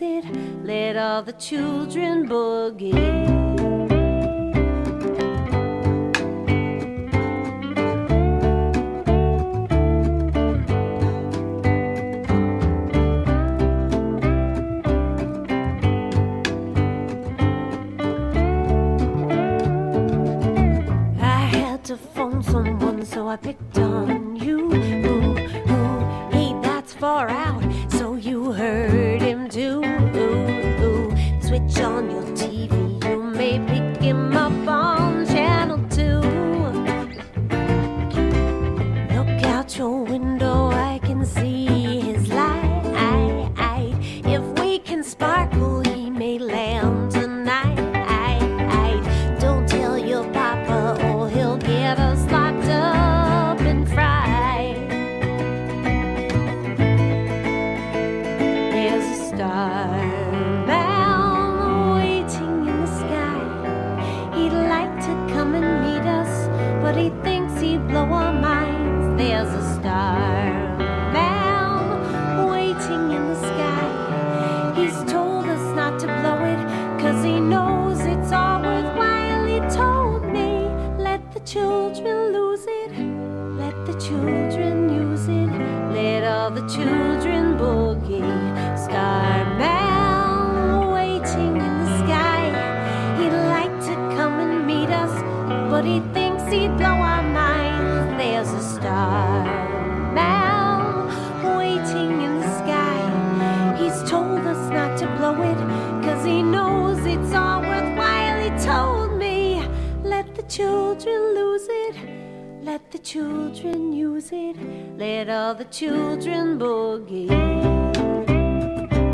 it, let all the children boogie. To phone someone, so I picked on you. Hey, that's far out, so you heard him too. Switch on your TV, you may pick him up on channel 2. Look out your window, I can see his light. If we can sparkle, he may land tonight. Don't tell your papa or he'll get us locked up and fried. There's a starbound waiting in the sky. He'd like to come and meet us, but he thinks he'd blow our minds. There's a starbound waiting in the sky. He's told us not to blow it, 'cause he knows it's all worthwhile. He told me, let the children lose it, let the children use it, let all the children boogie. Starbound waiting in the sky. He'd like to come and meet us, but he thinks he'd blow our minds. There's a starbound waiting in the sky. He's told us not to blow it, 'cause he knows it's all worthwhile. He told me, let the children lose it, let the children use it, let all the children boogie.